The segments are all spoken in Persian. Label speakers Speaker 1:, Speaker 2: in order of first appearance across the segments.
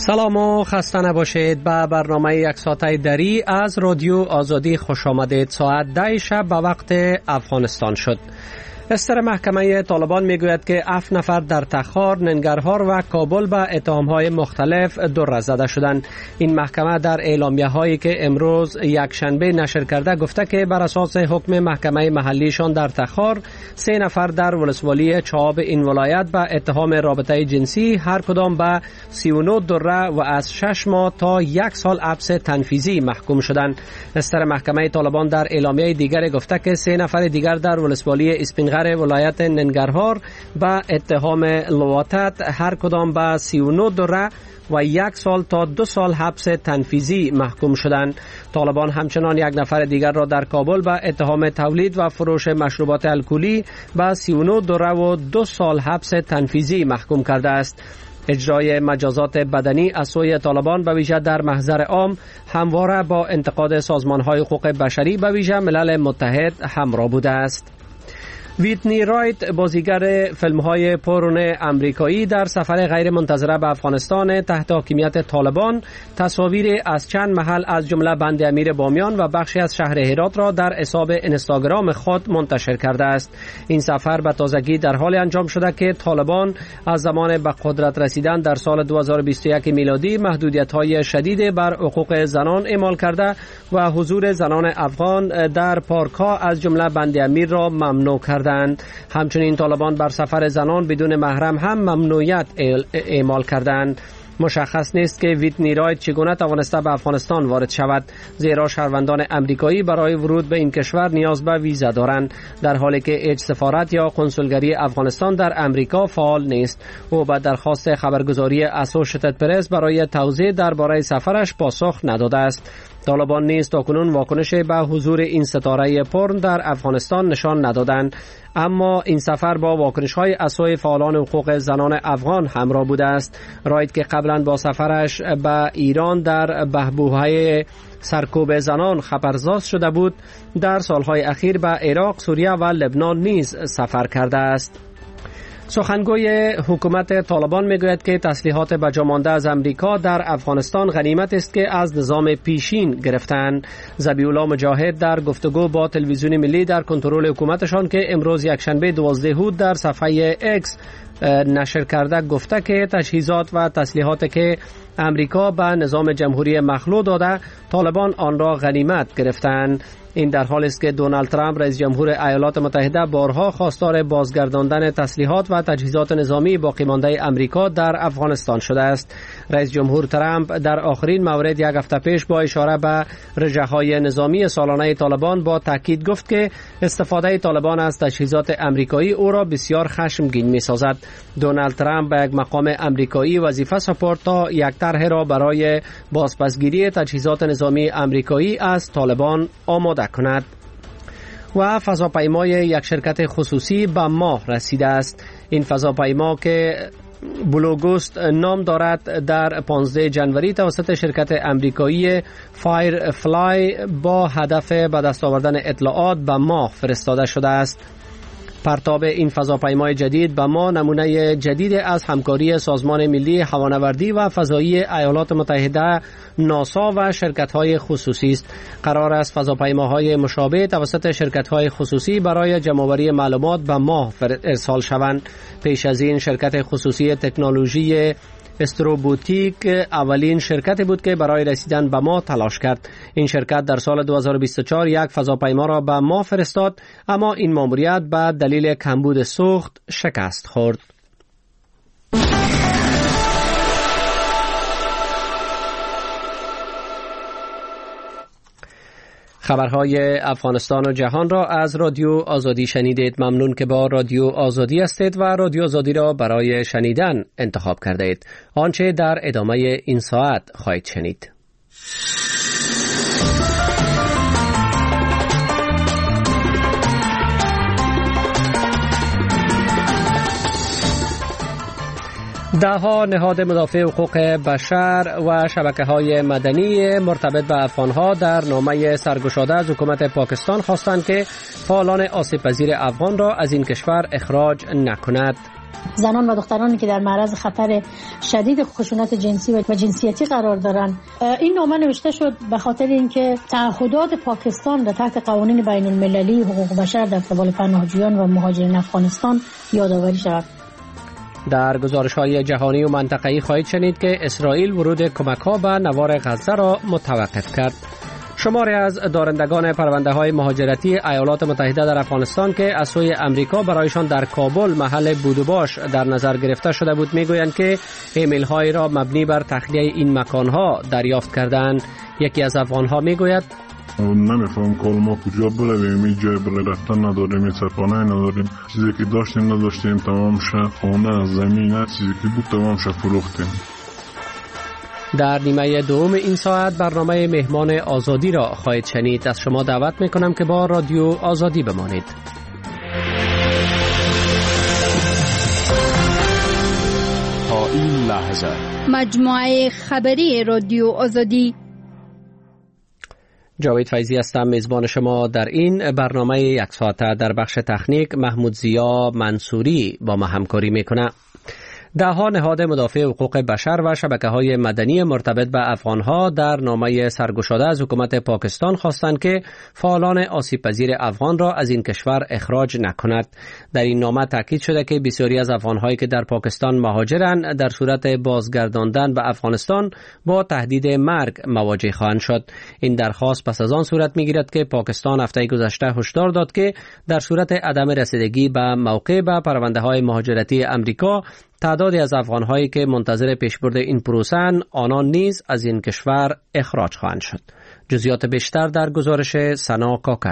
Speaker 1: سلام و خسته نباشید. به برنامه یک ساعته دری از رادیو آزادی خوش آمدید. ساعت 10 شب به وقت افغانستان شد. استر محکمه طالبان میگوید که 7 نفر در تخار، ننگرهار و کابل به اتهامهای مختلف در زده شدند. این محکمه در اعلامیه هایی که امروز یک شنبه نشر کرده گفته که بر اساس حکم محکمه محلیشان در تخار 3 نفر در ولسوالی چاب این ولایت به اتهام رابطه جنسی هر کدام به 39 دره و از 6 ماه تا 1 سال حبس تنفیذی محکوم شدند. استر محکمه طالبان در اعلامیه دیگر گفته که 3 نفر دیگر در ولسوالی اسپینغر ولایت ننگرهار به اتهام لواطت هر کدام به 39 دره و 1 سال تا 2 سال حبس تنفیذی محکوم شدند. طالبان همچنان 1 نفر دیگر را در کابل به اتهام تولید و فروش مشروبات الکلی به 39 دره و 2 سال حبس تنفیذی محکوم کرده است. اجرای مجازات بدنی از سوی طالبان به ویژه در محضر عام همواره با انتقاد سازمان‌های حقوق بشری به ویژه ملل متحد همراه بوده است. ویتنی رایت، بازیگر فیلم‌های پررو امریکایی، در سفر غیر منتظره به افغانستان تحت حاکمیت طالبان تصاویر از چند محل از جمله بند امیر بامیان و بخشی از شهر هرات را در حساب اینستاگرام خود منتشر کرده است. این سفر به تازگی در حال انجام شده که طالبان از زمان به قدرت رسیدن در سال 2021 میلادی محدودیت‌های شدید بر حقوق زنان اعمال کرده و حضور زنان افغان در پارک‌ها از جمله بند امیر را ممنوع کرده. همچنین طالبان بر سفر زنان بدون محرم هم ممنوعیت اعمال کردند. مشخص نیست که ویتنی رایت چگونه توانسته به افغانستان وارد شود، زیرا شهروندان امریکایی برای ورود به این کشور نیاز به ویزا دارند، در حالی که هیچ سفارت یا کنسولگری افغانستان در امریکا فعال نیست. او به درخواست خبرگزاری اسوشییتد پرس برای توضیح درباره سفرش پاسخ نداده است. طالبان نیز تاکنون واکنش به حضور این ستاره پرن در افغانستان نشان ندادند، اما این سفر با واکنش‌های از سوی فعالان حقوق زنان افغان همراه بوده است. رایت که قبلا با سفرش به ایران در بحبوحه سرکوب زنان خبرساز شده بود، در سالهای اخیر به عراق، سوریه و لبنان نیز سفر کرده است. سخنگوی حکومت طالبان میگوید که تسلیحات بجامانده از امریکا در افغانستان غنیمت است که از نظام پیشین گرفتند. ذبیح‌الله مجاهد در گفتگو با تلویزیون ملی در کنترل حکومتشان که امروز یکشنبه 12 هود در صفحه اکس نشر کرده گفته که تجهیزات و تسلیحاتی که امریکا به نظام جمهوری مخلوع داده، طالبان آن را غنیمت گرفتند. این در حالی است که دونالد ترامپ رئیس جمهور ایالات متحده بارها خواستار بازگرداندن تسلیحات و تجهیزات نظامی باقی مانده امریکا در افغانستان شده است. رئیس جمهور ترامپ در آخرین مورد 1 هفته پیش با اشاره به رژه‌های نظامی سالانه طالبان با تاکید گفت که استفاده طالبان از تجهیزات امریکایی او را بسیار خشمگین می‌سازد. دونالد ترامپ به یک مقام امریکایی وظیفه سپرد تا یک طرح را برای بازپسگیری تجهیزات نظامی امریکایی از طالبان آماده کند. و فضاپیمای یک شرکت خصوصی به ماه رسیده است. این فضاپیما که بلوگوست نام دارد در 15 جنوری توسط شرکت امریکایی فایر فلای با هدف به دست آوردن اطلاعات به ماه فرستاده شده است. پرتاب این فضاپیمای جدید به ما نمونه جدید از همکاری سازمان ملی هوانوردی و فضایی ایالات متحده، ناسا و شرکت‌های خصوصی است. قرار است فضاپیماهای مشابه توسط شرکت‌های خصوصی برای جمع‌آوری معلومات به ماه ارسال شوند. پیش از این شرکت خصوصی تکنولوژی استروبوتیک اولین شرکتی بود که برای رسیدن به ماه تلاش کرد. این شرکت در سال 2024 یک فضاپیما را به ماه فرستاد، اما این ماموریت به دلیل کمبود سوخت شکست خورد. خبرهای افغانستان و جهان را از رادیو آزادی شنیدید. ممنون که با رادیو آزادی هستید و رادیو آزادی را برای شنیدن انتخاب کرده اید. آنچه در ادامه این ساعت خواهید شنید: ده‌ها نهاد مدافع حقوق بشر و شبکه‌های مدنی مرتبط به افغان‌ها در نامه سرگشاده از حکومت پاکستان خواستند که فعالان آسیب‌پذیر افغان را از این کشور اخراج نکند.
Speaker 2: زنان و دخترانی که در معرض خطر شدید خشونت جنسی و جنسیتی قرار دارند. این نامه نوشته شد به خاطر اینکه تعهدات پاکستان در تحت قوانین بین المللی حقوق بشر در قبال پناهجویان و مهاجرین افغانستان یادآوری شود.
Speaker 1: در گزارش‌های جهانی و منطقه‌ای خواهید شنید که اسرائیل ورود کمک‌ها به نوار غزه را متوقف کرد. شماری از دارندگان پرونده‌های مهاجرتی ایالات متحده در افغانستان که از سوی امریکا برایشان در کابل محل بود و باش در نظر گرفته شده بود میگویند که ایمیل‌هایی را مبنی بر تخلیه این مکان‌ها دریافت کردند. یکی از افغان‌ها میگوید
Speaker 3: نمیفهم کل ما کجا برویم، این جای برای رفتن نداریم، این سرپناه نداریم، چیزی که داشتیم نداشتیم، تمام شد خانه زمینه چیزی که بود تمام شد فروختیم.
Speaker 1: در نیمه دوم این ساعت برنامه مهمان آزادی را خواهید شنید. از شما دعوت میکنم که با رادیو آزادی بمانید.
Speaker 4: تا این لحظه
Speaker 5: مجموعه خبری رادیو آزادی.
Speaker 1: جاوید فیضی هستم میزبان شما در این برنامه یک ساعته. در بخش تکنیک محمود زیا منصوری با ما همکاری میکنه. ده‌ها نهاد مدافع حقوق بشر و شبکه‌های مدنی مرتبط به افغان‌ها در نامه سرگشاده از حکومت پاکستان خواستند که فعالان آسیب‌پذیر افغان را از این کشور اخراج نکند. در این نامه تاکید شده که بسیاری از افغان‌هایی که در پاکستان مهاجرند در صورت بازگرداندن به افغانستان با تهدید مرگ مواجه خواهند شد. این درخواست پس از آن صورت می‌گیرد که پاکستان هفته گذشته هشدار داد که در صورت عدم رسیدگی به موقع به پرونده‌های مهاجرتی امریکا تعدادی از افغان‌هایی که منتظر پیشبرد این پروسه آنان نیز از این کشور اخراج خواهند شد. جزئیات بیشتر در گزارش سنا کاکر.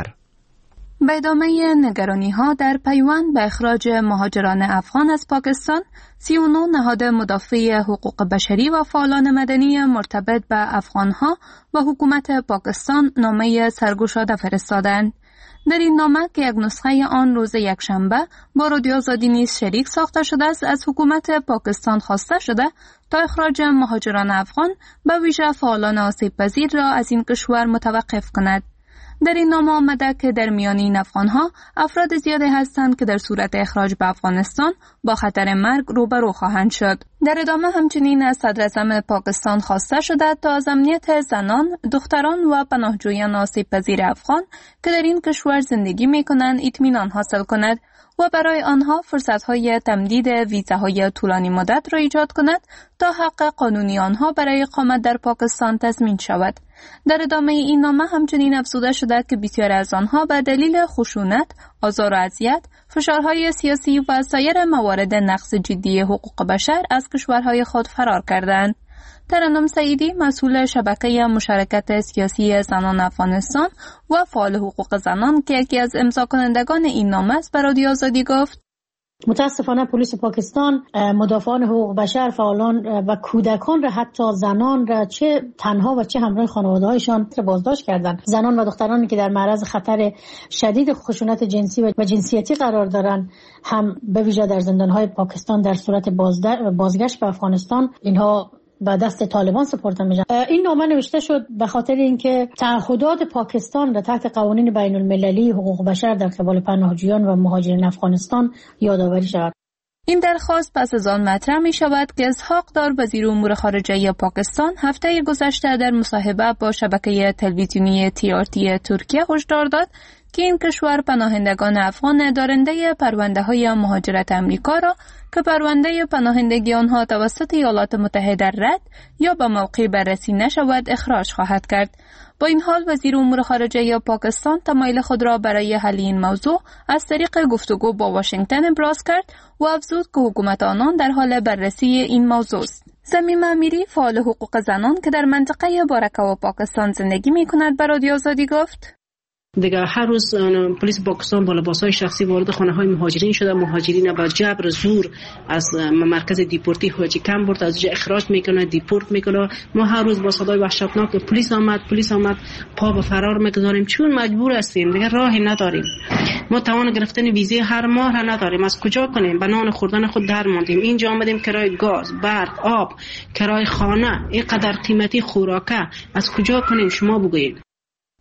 Speaker 6: به ادامه نگرانی‌ها در پیوند به اخراج مهاجران افغان از پاکستان، 39 نهاد مدافع حقوق بشری و فعالان مدنی مرتبط به افغان‌ها و حکومت پاکستان نامه سرگشاده فرستادند. در این نامه که یک نسخه آن روز یکشنبه با رادیو آزادی نیز شریک ساخته شده است، از حکومت پاکستان خواسته شده تا اخراج مهاجران افغان به ویژه فعالان آسیب‌پذیر را از این کشور متوقف کند. در این نامه آمده که در میان این افغان‌ها افراد زیادی هستند که در صورت اخراج به افغانستان با خطر مرگ روبرو خواهند شد. در ادامه همچنین از صدراعظم پاکستان خواسته شده تا از امنیت زنان، دختران و پناهجویان آسیب‌پذیر افغان که در این کشور زندگی می‌کنند اطمینان حاصل کند و برای آنها فرصت‌های تمدید ویزاهای طولانی مدت را ایجاد کند تا حق قانونی آنها برای اقامت در پاکستان تضمین شود. در ادامه این نامه همچنین افزوده شده که بسیار از آنها به دلیل خشونت، آزار و اذیت، فشارهای سیاسی و سایر موارد نقض جدی حقوق بشر از کشورهای خود فرار کردند. ترنم سعیدی مسئول شبکه مشارکت سیاسی زنان افغانستان و فعال حقوق زنان که یکی از امضا کنندگان این نامه است به رادیو آزادی گفت:
Speaker 2: متاسفانه پلیس پاکستان مدافعان حقوق بشر، فعالان و کودکان را، حتی زنان را، چه تنها و چه همراه خانواده‌هایشان بازداشت کردند. زنان و دخترانی که در معرض خطر شدید خشونت جنسی و جنسیتی قرار دارند هم به ویژه در زندان‌های پاکستان در صورت بازگشت به افغانستان اینها به دست طالبان سپرده میشن. این نامه نوشته شد به خاطر اینکه تعهدات پاکستان در تحت قوانین بین المللی حقوق بشر در قبال پناهجویان و مهاجرین افغانستان یادآوری شود.
Speaker 6: این درخواست پس از آن مطرح می شود که اسحاق دار وزیر امور خارجه پاکستان هفته گذشته در مصاحبه با شبکه تلویزیونی TRT ترکیه هشدار داد که این کشور پناهندگان افغان دارنده پرونده‌های مهاجرت امریکا را که پرونده پناهندگی آنها توسط ایالات متحده رد یا به موقع بررسی نشود اخراج خواهد کرد. با این حال وزیر امور خارجه پاکستان تمایل خود را برای حل این موضوع از طریق گفتگو با واشنگتن ابراز کرد و افزود که حکومت آنان در حال بررسی این موضوع است. زمیم امیری فعال حقوق زنان که در منطقه بارکه و پاکستان زندگی می‌کند به رادیو آزادی گفت:
Speaker 7: دیگه هر روز پلیس پاکستان با لباسهای شخصی وارد خانه‌های مهاجرین شده، مهاجرین با جبر زور از مرکز دیپورتی حاجی کم برد از جا اخراج میکنه، دیپورت میکنه. ما هر روز با صدای وحشتناک پلیس آمد پا به فرار میگذاریم چون مجبور هستیم، دیگه راهی نداریم. ما توان گرفتن ویزه هر ماه را نداریم، از کجا کنیم؟ به نان خوردن خود در ماندیم. اینجا آمدیم کرای گاز، برق، آب، کرای خانه، اینقدر قیمتی خوراکه از کجا کنیم؟ شما بگویید.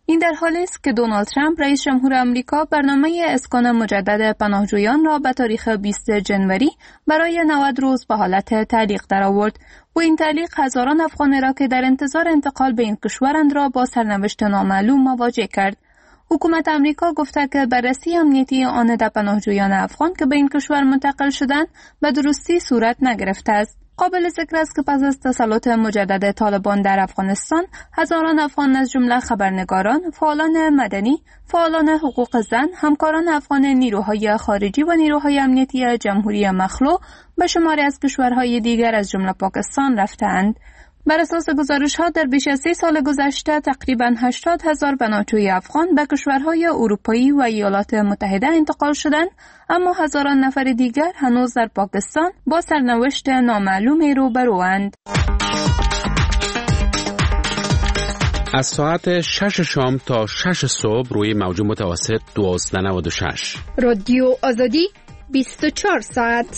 Speaker 6: این در حالی است که دونالد ترامپ رئیس جمهور آمریکا برنامه اسکان مجدد پناهجویان را به تاریخ 20 جنوری برای 90 روز به حالت تعلیق درآورد. و این تعلیق هزاران افغان را که در انتظار انتقال به این کشورند را با سرنوشت نامعلوم مواجه کرد. حکومت آمریکا گفته که بررسی امنیتی آن پناهجویان افغان که به این کشور منتقل شدند به درستی صورت نگرفته است. قابل ذکر است که پس از تسلط مجدد طالبان در افغانستان، هزاران افغان از جمله خبرنگاران، فعالان مدنی، فعالان حقوق زن، همکاران افغان نیروهای خارجی و نیروهای امنیتی جمهوری مخلوع به شماری از کشورهای دیگر از جمله پاکستان رفتند. بر اساس گزارش‌ها در بیش از 3 سال گذشته تقریباً 80,000 پناهجوی افغان به کشورهای اروپایی و ایالات متحده انتقال شدند، اما هزاران نفر دیگر هنوز در پاکستان با سرنوشت نامعلومی روبروند.
Speaker 4: از ساعت 6 شام تا 6 صبح روی موج متوسط 1296
Speaker 5: رادیو آزادی 24 ساعت.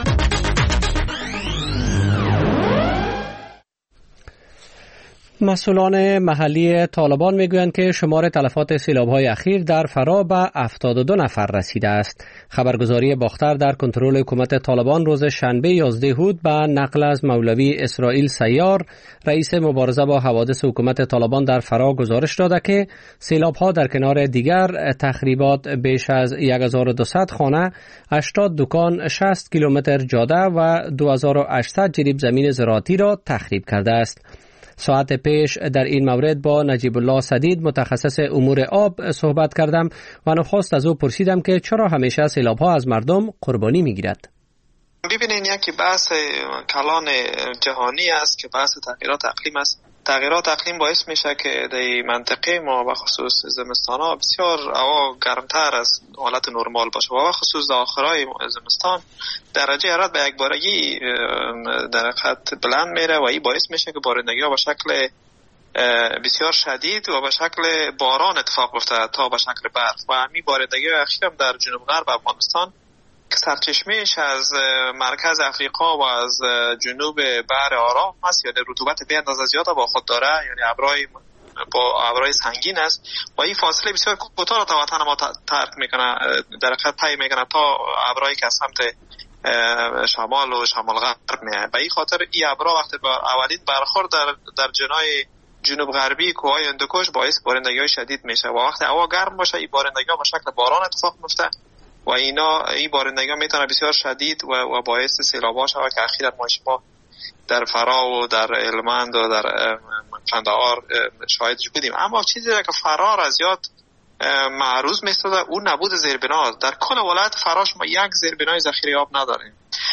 Speaker 1: مسئولان محلی طالبان میگویند که شمار تلفات سیلاب‌های اخیر در فرا به 72 نفر رسیده است. خبرگزاری باختر در کنترل حکومت طالبان روز شنبه 11 هود به نقل از مولوی اسرائیل سیار، رئیس مبارزه با حوادث حکومت طالبان در فرا گزارش داده که سیلاب‌ها در کنار دیگر تخریبات بیش از 1200 خانه، 80 دکان، 60 کیلومتر جاده و 2800 جریب زمین زراعتی را تخریب کرده است. ساعت پیش در این مورد با نجیب الله سدید متخصص امور آب صحبت کردم و نخست از او پرسیدم که چرا همیشه سیلاب‌ها از مردم قربانی می‌گیرد.
Speaker 8: ببینین یکی بحث کلان جهانی است که بحث تغییرات اقلیم است. تغییرات اقلیم باعث میشه که در منطقه ما و خصوص زمستان‌ها بسیار هوا گرمتر از حالت نرمال باشه و خصوص آخرای زمستان درجه حرارت به یک بارگی در خط بلند میره و این باعث میشه که بارندگی‌ها به شکل بسیار شدید و به شکل باران اتفاق بیفته تا به شکل برف. و همین بارندگی اخیر هم در جنوب غرب افغانستان که سرچشمهش از مرکز افریقا و از جنوب بحر آرام است، یعنی رطوبت به اندازه زیاد با خود داره، یعنی ابرهای سنگین است و این فاصله بسیار کوتاه را تا وطن ما ترک میکنه، در حقیقت طی میکنه تا ابرهایی که از سمت شمال و شمال غرب میاد. به این خاطر این ابرها وقتی با اولین برخورد در جنای جنوب غربی کوههای هندوکش باعث بارندگی‌های شدید میشه و وقتی هوا گرم باشه این بارندگی‌ها به شکل باران اتفاق میفته و این بارندگی‌ها میتونه بسیار شدید و باعث سیلاب‌ها شود که اخیراً ما در فرا و در هلمند و در قندهار شاهدش بودیم. اما چیزی که فرا را زیاد معروض می‌استاده اون نبود زیربنا. در کل ولایت فرا ما یک زیربنای ذخیره آب نداریم.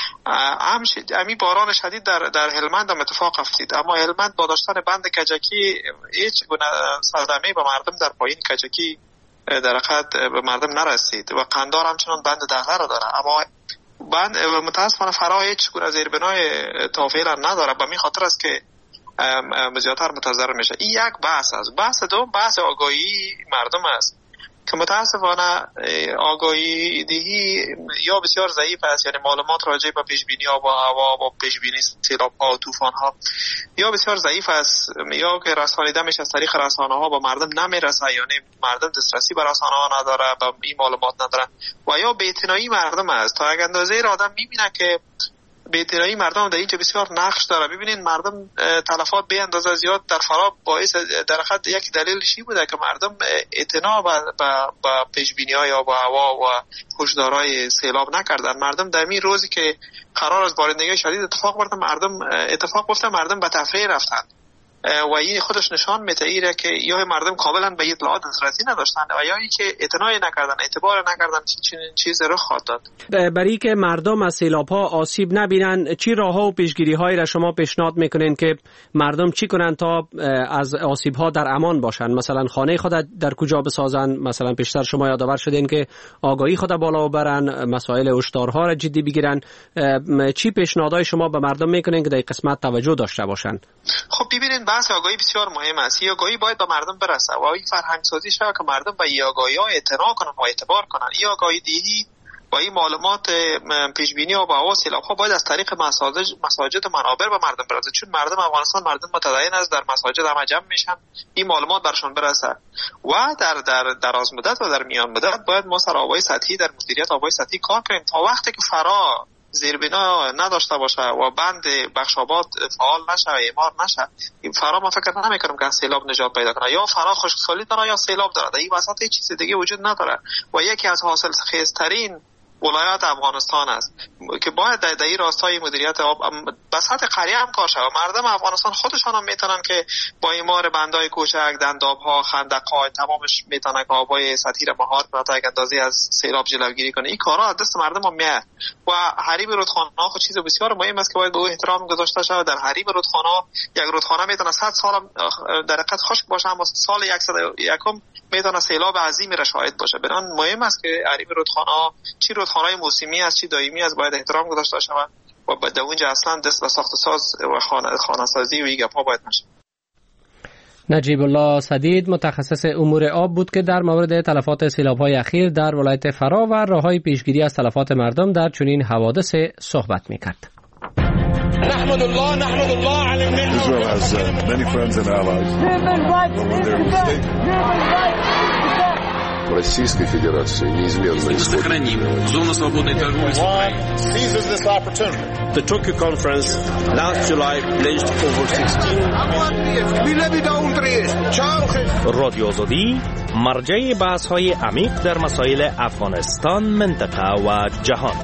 Speaker 8: همین باران شدید در هلمند هم اتفاق افتید، اما هلمند با داشتن بند کجکی هیچ گونه صدمه‌ای به مردم در پایین کجکی در حقیقت به مردم نرسید و قندهار همچنان بند دغله را داره، اما بند متاسفانه فرا هیچ گونه زیربنای تا فعلا نداره. به این خاطر است که زیادتر متضرر میشه. این یک بحث است. بحث دوم بحث آگاهی مردم است که متاسفانه آگاهی دهی یا بسیار ضعیف است، یعنی معلومات راجع به پیشبینی آب و هوا و پیشبینی سیلاب‌ها و طوفان‌ها یا بسیار ضعیف است، یا که رسانیده میشه از طریق رسانه‌ها به مردم نمیرسه، یعنی مردم دسترسی به رسانه‌ها نداره، به این معلومات نداره و یا بی‌اعتنایی مردم است. تا یک اندازه را آدم میبینه که بی‌اعتنایی مردم در اینجا بسیار نقش داره. ببینید مردم تلفات به اندازه زیاد در فرا باعث در حقیقت یک دلیلش بوده که مردم اعتنا به پیشبینی‌های آب و هوا و هشدارهای سیلاب نکردن. مردم در این روزی که قرار از بارندگی شدید اتفاق بیفته مردم به تفریح رفتن و این خودش نشان میده که یا مردم کاملا به اطلاعات دسترسی نداشتن و یا اینکه اعتنا نکردن، اعتبار نکردن که چنین چیزی رخ خواهد داد.
Speaker 1: برای که مردم از سیلاب‌ها آسیب نبینن چی راه‌ها و پیشگیری‌هایی را شما پیشنهاد میکنین که مردم چی کنن تا از آسیب‌ها در امان باشن؟ مثلا خانه خود در کجا بسازن؟ مثلا پیشتر شما یادآور شدین که آگاهی خود بالا ببرن، مسائل هشدارها را جدی بگیرن. چی پیشنهادهای شما به مردم میکنین که در قسمت توجه داشته باشن؟
Speaker 8: خب ببینید بحث آگاهی بسیار مهم است. این آگاهی باید به مردم برسه و این فرهنگ سازی شود که مردم به این آگاهی‌ها اعتنا کنن و اعتبار کنن. این آگاهی دهی و با این معلومات پیش بینی و با سیلاب ها باید از طریق مساجد منابر به مردم برسه، چون مردم افغانستان مردم متدین است، در مساجد همه جمع میشن، این معلومات برشون برسه و در دراز مدت و در میان مدت باید ما سر آبای سطحی در مدیریت آبای سطحی کار کنیم تا وقتی که فرا زیربنا نداشته باشه و بند بخشابات فعال نشه و اعمار نشه، این فرا ما فکر نمیکنم که سیلاب نجات پیدا کنه، یا فرا خشکسالی داره یا سیلاب داره، در این وسط هیچ چیز دیگه وجود نداره و یکی از حاصل خیزترین ولایات افغانستان است که باید در این راستای مدیریت آب به سطح قریه هم کار شود. مردم افغانستان خودشان هم میتونن که با اعمار بندای کوچک، دنداب‌ها، خندق‌ها تمامش میتونن که آبای سطحی را مهار کنه تا یک اندازه از سیلاب جلوگیری کنه. این کارا از دست مردم هم میاد و حریم رودخانه‌ها خود چیز بسیار مهم است که باید به او احترام گذاشته شود. در حریم رودخانه‌ها یک رودخانه میتونه 100 سال در حقیقت خشک باشه اما سال 101 میتونه سیلاب عظیمی را شاهد باشه. بنان مهم است که حریم رودخانه‌ها چی رودخانه‌های موسمی است چی دائمی است باید احترام گذاشته شود و در اونجا اصلا دست به ساخت ساز و خانه سازی و این گپ‌ها باید نشه.
Speaker 1: نجیب الله سدید متخصص امور آب بود که در مورد تلفات سیلاب‌های اخیر در ولایت فرا و راه‌های پیشگیری از تلفات مردم در چنین حوادث صحبت می‌کرد.
Speaker 9: نحمد الله على النعمة.
Speaker 3: Israel has many friends and allies.
Speaker 10: Российской Федерации неизменно
Speaker 9: сохраним зону свободной торговли с Украиной.
Speaker 11: Seizes this opportunity. The Tokyo conference last July pledged over 16
Speaker 12: رادیو آزادی مرجع بحث‌های عمیق در مسائل افغانستان، منطقه و جهان.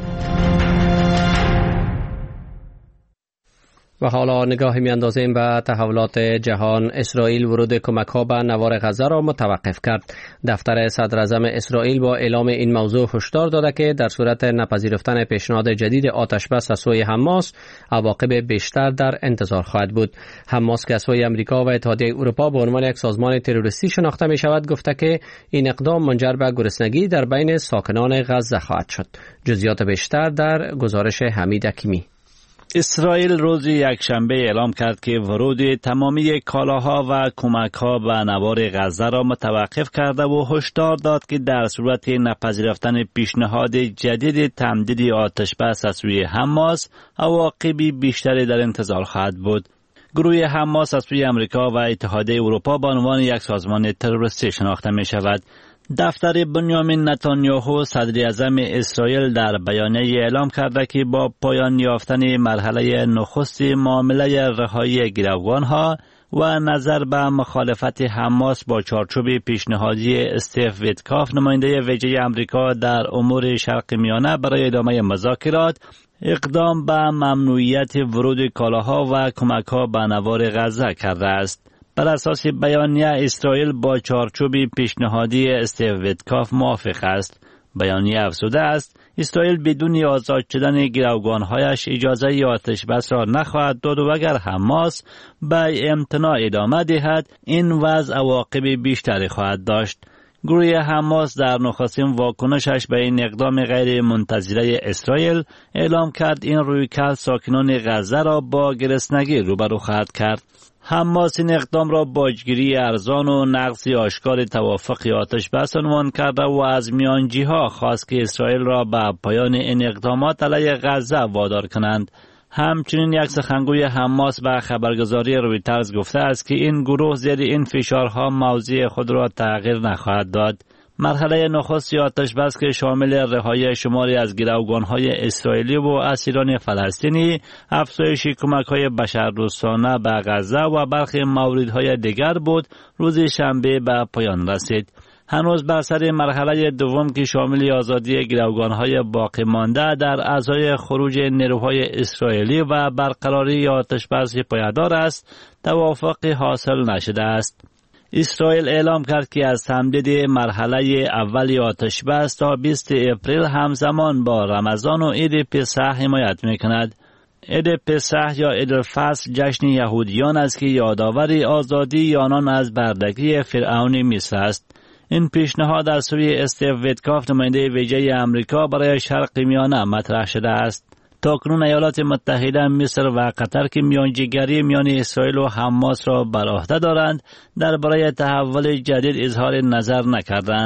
Speaker 1: و حالا نگاهی میاندازیم به تحولات جهان. اسرائیل ورود کمک‌ها به نوار غزه را متوقف کرد. دفتر صدر اعظم اسرائیل با اعلام این موضوع هشدار داده که در صورت نپذیرفتن پیشنهاد جدید آتش بس از سوی حماس، عواقب بیشتر در انتظار خواهد بود. حماس که از سوی آمریکا و اتحادیه اروپا به عنوان یک سازمان تروریستی شناخته می شود، گفته که این اقدام منجر به گرسنگی در بین ساکنان غزه خواهد شد. جزئیات بیشتر در گزارش حمید حکیمی.
Speaker 13: اسرائیل روز یکشنبه اعلام کرد که ورود تمامی کالاها و کمک‌ها به نوار غزه را متوقف کرده و هشدار داد که در صورت نپذیرفتن پیشنهاد جدید تمدید آتش بس از سوی حماس، عواقبی بیشتری در انتظار خواهد بود. گروه حماس از سوی آمریکا و اتحادیه اروپا به عنوان یک سازمان تروریستی شناخته می شود. دفتر بنیامین نتانیاهو صدر اعظم اسرائیل در بیانیه اعلام کرده که با پایان یافتن مرحله نخست معامله رهایی گروگانها و نظر به مخالفت حماس با چارچوب پیشنهادی استیو ویتکاف نماینده ویژه آمریکا در امور شرق میانه برای ادامه مذاکرات، اقدام به ممنوعیت ورود کالاها و کمک‌ها به نوار غزه کرده است. بر اساس بیانیه اسرائیل با چارچوب پیشنهادی استیو ویتکاف موافق است. بیانیه افزوده است اسرائیل بدون آزاد شدن گروگانهایش اجازه آتش بس را نخواهد داد و اگر حماس به امتناع ادامه دهد این وضع عواقب بیشتری خواهد داشت. گروه حماس در نخستین واکنشش به این اقدام غیر منتظره اسرائیل اعلام کرد این رویکرد ساکنان غزه را با گرسنگی روبرو خواهد کرد. حماس این اقدام را باجگیری ارزان و نقض آشکار توافق آتش بس عنوان کرده و از میانجی‌ها خواست که اسرائیل را به پایان این اقدامات علیه غزه وادار کنند. همچنین یک سخنگوی حماس به خبرگزاری رویترز گفته است که این گروه زیر این فشارها موضع خود را تغییر نخواهد داد. مرحله نخست آتش بس که شامل رهایی شماری از گروگانهای اسرائیلی و اسیران فلسطینی، افزایش کمک‌های بشردوستانه به غزه و برخی موردهای دیگر بود، روز شنبه به پایان رسید. هنوز بر سر مرحله دوم که شامل آزادی گروگانهای باقی مانده در ازای خروج نیروهای اسرائیلی و برقراری آتش بس پایدار است، توافقی حاصل نشده است. اسرائیل اعلام کرد که از تمدید مرحله اولی آتش بس تا 20 اپریل همزمان با رمضان و عید پسح حمایت می‌کند. عید پسح یا عید الفصح جشن یهودیان است که یادآور آزادی آنان از بردگی فرعون مصر است. این پیشنهاد از سوی استیو ویتکاف نماینده ویژه آمریکا برای شرق میانه مطرح شده است. تاکنون ایالات متحده، مصر و قطر که میانجیگری میان اسرائیل و حماس را بر عهده دارند، درباره تحول جدید اظهار نظر نکردند.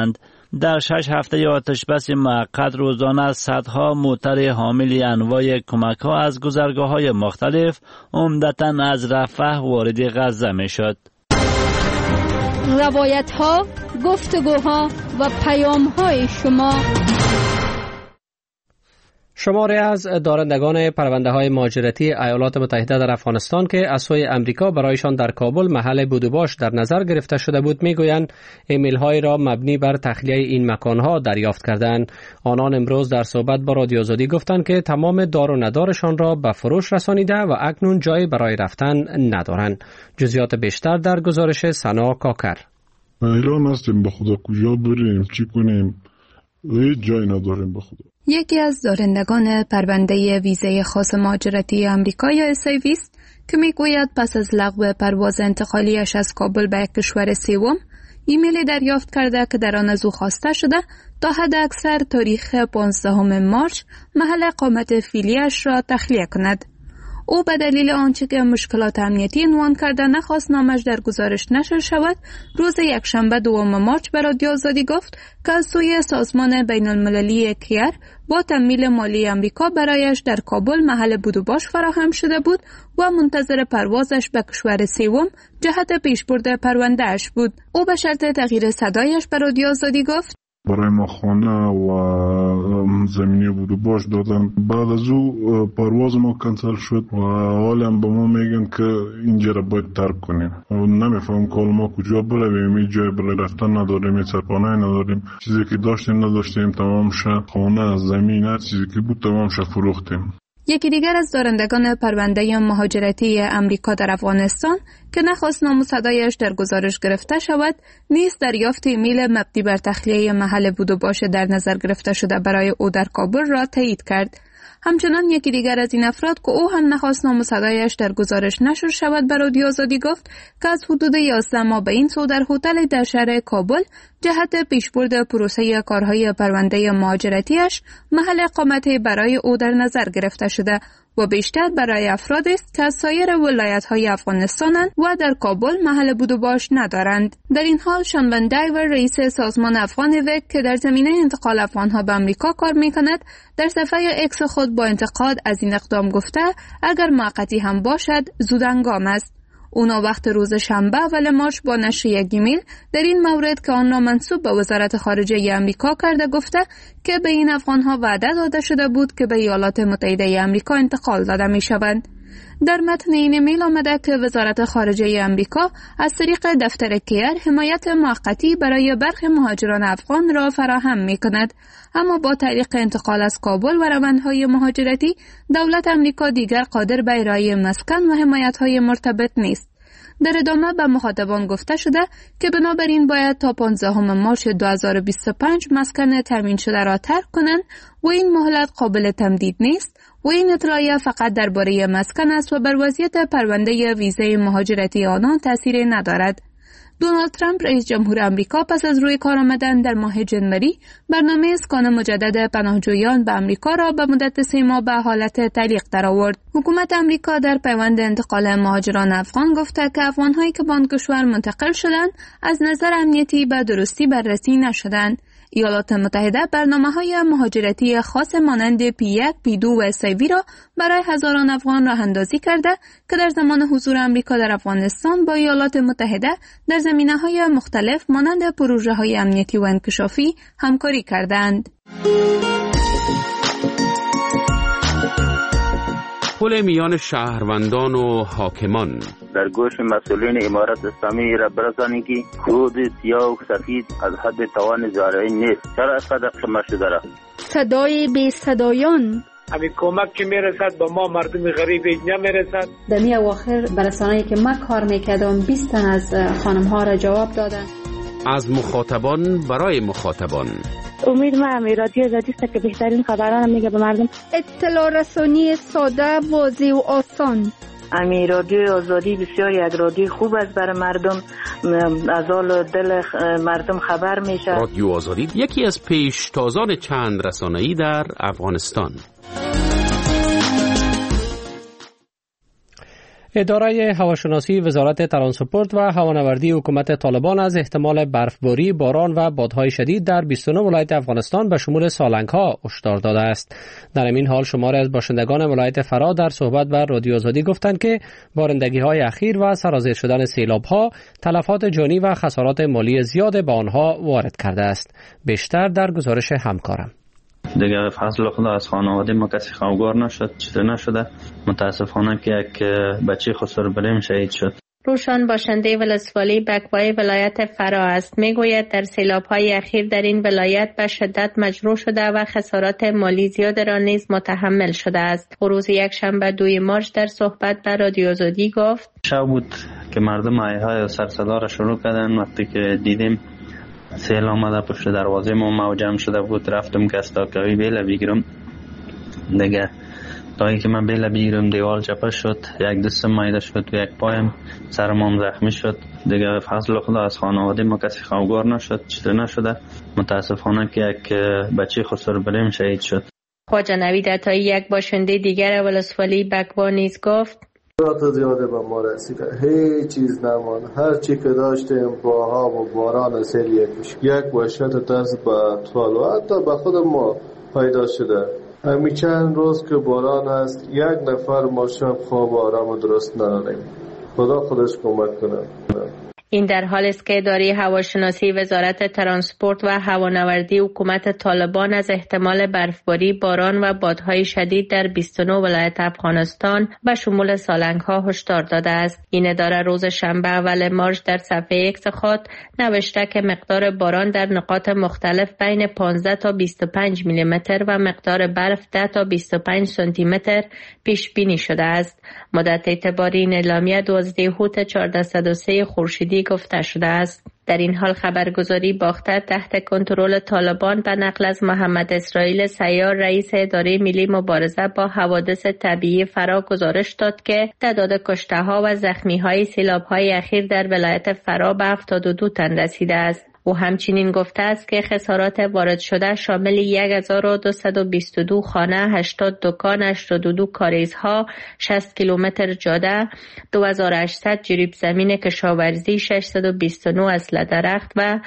Speaker 13: در 6 هفته آتش بس موقت روزانه صدها موتر حامل انواع کمک ها از گذرگاه های مختلف عمدتاً از رفح وارد غزه می شد.
Speaker 5: روایت ها، گفتگوها و پیام های شما.
Speaker 1: شماری از دارندگان پرونده های مهاجرتی ایالات متحده در افغانستان که از سوی امریکا برایشان در کابل محل بود و باش در نظر گرفته شده بود میگویند ایمیل های را مبنی بر تخلیه این مکان ها دریافت کردند. آنان امروز در صحبت با رادیو آزادی گفتند که تمام دار و ندارشان را به فروش رسانیده و اکنون جایی برای رفتن ندارند. جزئیات بیشتر در گزارش سنا کاکر.
Speaker 3: ایران هستیم، به خدا کجا بریم، چی کنیم؟ هیچ جایی نداریم به خدا.
Speaker 6: یکی از دارندگان پرونده ویزه خاص مهاجرتی آمریکا یا SIV که میگوید پس از لغو پرواز انتقالیش از کابل به کشور سوم ایمیل دریافت کرده که در آن از او خواسته شده تا حد اکثر تاریخ 15 مارس محل اقامت فعلیش را تخلیه کند. او به دلیل آنچه که مشکلات امنیتی عنوان کرده نخواست نامش در گزارش نشر شود، روز یکشنبه 2 مارس به رادیو آزادی گفت که از سوی سازمان بین المللی کیر با تمویل مالی امریکا برایش در کابل محل بود و باش فراهم شده بود و منتظر پروازش به کشور سوم جهت پیشبرد پرونده اش بود. او به شرط تغییر صدایش به رادیو آزادی گفت
Speaker 3: برای ما خانه و زمینی بود و باش دادن. بعد از او پرواز ما کنسل شد و حالا به ما میگن که اینجا را باید ترک کنیم. نمیفهم کال ما کجا برویم، این جای برای رفتن نداریم، این سرپناه نداریم. چیزی که داشتیم نداشتیم تمام شد. خانه، زمین، هر چیزی که بود تمام شد فروختیم.
Speaker 6: یکی دیگر از دارندگان پرونده مهاجرتی امریکا در افغانستان که نخواست نام و صدایش در گزارش گرفته شود، نیز دریافت ایمیل مبنی بر تخلیه محل بود و باش در نظر گرفته شده برای او در کابل را تایید کرد. همچنان یکی دیگر از این افراد که او هم نخواست نام و صدایش در گزارش نشر شود به رادیو آزادی گفت که از حدود 11 ماه به این سو در هتل در شهر کابل جهت پیشبرد پروسه کارهای پرونده مهاجرتیش محل اقامت برای او در نظر گرفته شده و بیشتر برای افرادی است که از سایر ولایت‌های افغانستانند و در کابل محل بود و باش ندارند. در این حال شان ون دایور رئیس سازمان افغان وک که در زمینه انتقال افغان‌ها به آمریکا کار می‌کند در صفحه اکس خود با انتقاد از این اقدام گفته اگر موقتی هم باشد زودهنگام است. اونا وقت روز شنبه اول مارس با نشر یک ایمیل در این مورد که آن را منسوب به وزارت خارجه آمریکا کرده گفته که به این افغان‌ها وعده داده شده بود که به ایالات متحده آمریکا انتقال داده می‌شوند. در متن این ایمیل آمده که وزارت خارجه آمریکا از طریق دفتر کیر حمایت موقتی برای برخی مهاجران افغان را فراهم می‌کند، اما با طریق انتقال از کابل و روندهای مهاجرتی دولت آمریکا دیگر قادر به ارائه مسکن و حمایت‌های مرتبط نیست. در ادامه به مخاطبان گفته شده که بنابراین باید تا 15 مارس 2025 مسکن تامین شده را ترک کنند و این مهلت قابل تمدید نیست و این اطلاعیه فقط درباره مسکن است و بر وضعیت پرونده ویزه مهاجرتی آنان تأثیری ندارد. دونالد ترامپ رئیس جمهور آمریکا پس از روی کار آمدن در ماه ژانویه برنامه اسکان مجدد پناهجویان به آمریکا را به مدت 3 ماه به حالت تعلیق درآورد. حکومت آمریکا در پیوند انتقال مهاجران افغان گفته که افغان‌هایی که به آن کشور منتقل شدند از نظر امنیتی به درستی بررسی نشدند. ایالات متحده برنامه‌های مهاجرتی خاص مانند P1, P2 و SIV را برای هزاران افغان راه اندازی کرده که در زمان حضور آمریکا در افغانستان با ایالات متحده در زمینه‌های مختلف مانند پروژه‌های امنیتی و انکشافی همکاری کردند.
Speaker 4: پل میان شهروندان و حاکمان
Speaker 14: در گوش مسئولین امارت اسلامی را برسانید که خود سیاه و سفید از حد توان زارعی نیست. چرا اینقدر شما شده را؟
Speaker 5: صدای بی صدایان
Speaker 15: همین کمک که میرسد با ما مردم غریب نمیرسد.
Speaker 16: در می اواخر برسانه‌ای که من کار میکردم 20 تن از خانم‌ها را جواب دادن.
Speaker 4: از مخاطبان برای مخاطبان.
Speaker 17: امید من رادیو آزادی است که بهترین خبران میگه به مردم.
Speaker 5: اطلاع رسانی ساده، واضح و آسان.
Speaker 18: رادیو آزادی بسیاری از رادیو خوب است برای مردم، از حال دل مردم خبر میشه.
Speaker 4: رادیو آزادی یکی از پیشتازان چند رسانه‌ای در افغانستان.
Speaker 1: اداره هواشناسی وزارت ترانسپورت و هوانوردی حکومت طالبان از احتمال برفباری، باران و بادهای شدید در 29 ولایت افغانستان به شمول سالنگ‌ها هشدار داده است. در این حال شماری از باشندگان ولایت فرا در صحبت با رادیو آزادی گفتند که بارندگی‌های اخیر و سرازیر شدن سیلاب‌ها تلفات جانی و خسارات مالی زیاد به آنها وارد کرده است. بیشتر در گزارش همکارم.
Speaker 19: دیگه فضل خدا از خانواده ما کسی خوابگار نشد، چیزی نشده. متاسفانه که یک بچه خسر بریم شهید شد.
Speaker 20: روشان باشنده ولسوالی بکوای ولایت فرا است. میگوید در سیلاب‌های اخیر در این ولایت به شدت مجروح شده و خسارات مالی زیاد را نیز متحمل شده است. روز یکشنبه 2 مارس در صحبت با رادیو آزادی گفت:
Speaker 19: شب بود که مردم ایهای سرصدا را شروع کردن. وقتی که دیدیم سیل آمده پشت دروازه ما جمع شده بود، رفتم که استاکاوی بیله بگیرم. دیگه تا که من بیله بگیرم دیوال چپه شد، یک دستم مایده شد و یک پایم سرم زخمی شد. دیگه فضل خدا از خانواده ما کسی خوابگار نشد، چیزی نشده. متاسفانه که یک بچه خسر بریم شهید شد.
Speaker 20: خواجه نوید عطایی یک باشنده دیگر ولسوالی بکوا نیز گفت:
Speaker 21: خسارات زیاده به ما رسیده، هیچ چیز نمان. هر چی که داشتیم با و باران سیل یک وحشت دست به اطفال و حتی به خود ما پیدا شده. همین چند روز که باران است، یک نفر ما شب خواب آرام درست نداریم. خدا خودش کمک کنه.
Speaker 20: این در حالی است که اداره هواشناسی وزارت ترانسپورت و هوانوردی حکومت طالبان از احتمال برفباری، باران و بادهای شدید در 29 ولایت افغانستان به شمول سالنگ‌ها هشدار داده است. این اداره روز شنبه اول مارس در صفحه اکس خود نوشته که مقدار باران در نقاط مختلف بین 15 تا 25 میلیمتر و مقدار برف 10 تا 25 سانتی متر پیش بینی شده است. مدت اعتباری این اعلامیه 12 هوت 1403 خورشیدی گفته شده است. در این حال خبرگزاری باختر تحت کنترل طالبان به نقل از محمد اسرائیل سیار رئیس اداره ملی مبارزه با حوادث طبیعی فرا گزارش داد که تعداد کشته‌ها و زخمی‌های سیلاب‌های اخیر در ولایت فرا به 72 تن رسیده است. او همچنین گفته است که خسارات وارد شده شامل 1222 خانه، 80 دکان، 82 کاریزها، 60 کیلومتر جاده، 2800 جریب زمین کشاورزی، 629 اصل درخت و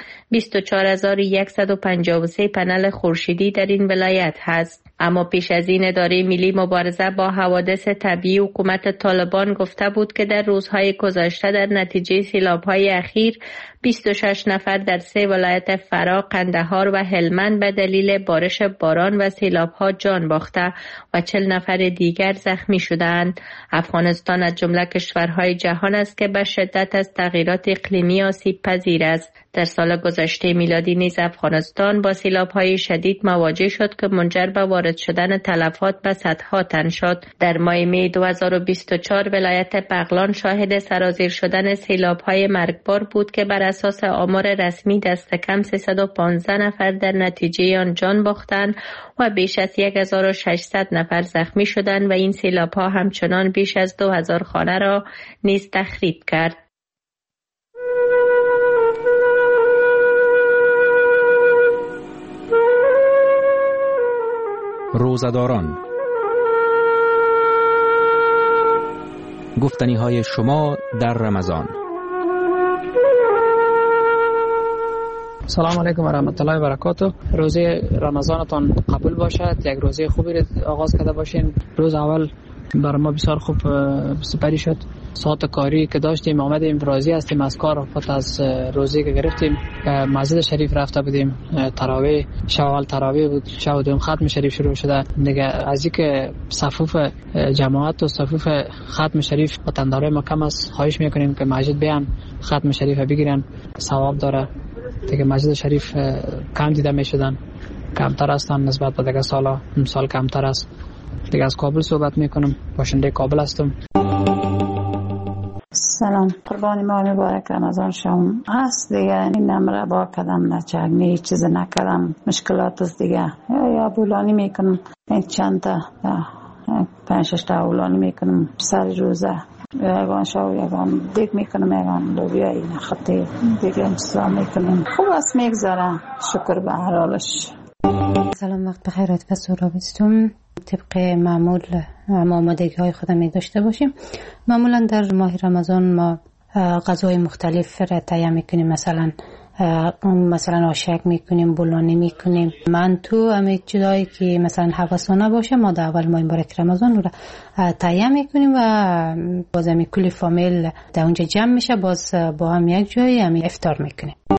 Speaker 20: 24153 پنل خورشیدی در این ولایت هست. اما پیش از این اداره ملی مبارزه با حوادث طبیعی حکومت طالبان گفته بود که در روزهای گذشته در نتیجه سیلاب‌های اخیر 26 نفر در 3 ولایت فرا، قندهار و هلمند به دلیل بارش باران و سیلاب‌ها جان باخته و 40 نفر دیگر زخمی شدند. افغانستان از جمله کشورهای جهان است که به شدت از تغییرات اقلیمی آسیب پذیر است. در سال گذشته میلادی نیز افغانستان با سیلاب‌های شدید مواجه شد که منجر به وارد شدن تلفات به صدها تن شد. در ماه می 2024 ولایت بغلان شاهد سرازیر شدن سیلاب‌های مرگبار بود که بر اساس آمار رسمی دست کم 315 نفر در نتیجه آن جان باختند و بیش از 1600 نفر زخمی شدند و این سیلاب‌ها همچنان بیش از 2000 خانه را نیز تخریب کرد.
Speaker 22: روزه‌داران، گفتنی‌های شما در رمضان.
Speaker 23: سلام علیکم و رحمت الله و برکاته. روزه رمضانتان قبول باشد. یک روزه خوبی را آغاز کرده باشین. روز اول برای ما بسیار خوب سپری شد. ساعت کاری که داشتیم آمدیم، راضی هستیم از کار. پس از روزه که گرفتیم مسجد شریف رفته بودیم، تراویح، شب اول تراویح بود، شب دوم ختم شریف شروع شده. دیگه از اینکه صفوف جماعت و صفوف ختم شریف وطندارای ما کم است، خواهش میکنیم که مسجد بیان ختم شریف بگیرن، ثواب داره. دیگه مسجد شریف کم دیده میشدن، کمتر هستن نسبت به دیگه سالا. امسال کمتر است. دیگه از کابل صحبت میکنم، باشنده کابل هستم.
Speaker 24: سلام، قربان ماه مبارک رمضان شما هست. دیگه این نمره با کدم نچگنی چیز نکردم، مشکلات است دیگه. یا بولانی میکنم، چند تا 5-6 تا بولانی میکنم سر روزه. یگان شو یگان دیگ میکنم، یگان لوبیا نخطی دیگه انتظام میکنم. خوب است میگذره، شکر به هر حالش.
Speaker 25: سلام، وقت بخیر. و سورابستون طبق معمول
Speaker 2: آمادگی های خود می داشته باشیم. معمولا در ماه رمضان ما غذای مختلف را تهیه میکنیم، مثلا آشک میکنیم، بولانی میکنیم، منتو، همه چیزایی که مثلا هوسانه باشه ما در اول ماه مبارک رمضان رو تهیه میکنیم و باز کلی فامیل در اونجا جمع میشه، باز با هم یک جایی افطار میکنیم.